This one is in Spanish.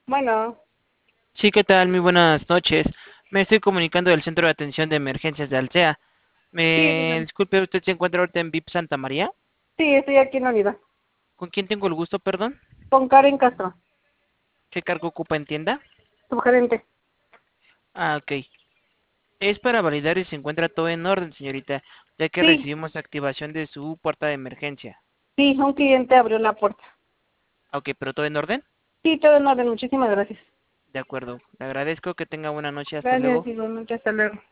Bueno, Sí, ¿qué tal? Muy buenas noches. Me estoy comunicando del Centro de Atención de Emergencias de Alsea. sí, Me dígame. disculpe, ¿usted se encuentra ahorita en VIP Santa María? Sí, estoy aquí en la unidad. ¿Con quién tengo el gusto, perdón? Con Karen Castro, ¿Qué cargo ocupa en tienda? subgerente. Ah, ok. Es para validar si se encuentra todo en orden, señorita, ya que Sí, recibimos activación de su puerta de emergencia. sí, un cliente abrió la puerta. Ah, ok, ¿pero todo en orden? Sí, todo en orden, muchísimas gracias. De acuerdo. Le agradezco que tenga buena noche. Hasta Gracias, luego. igualmente, hasta luego.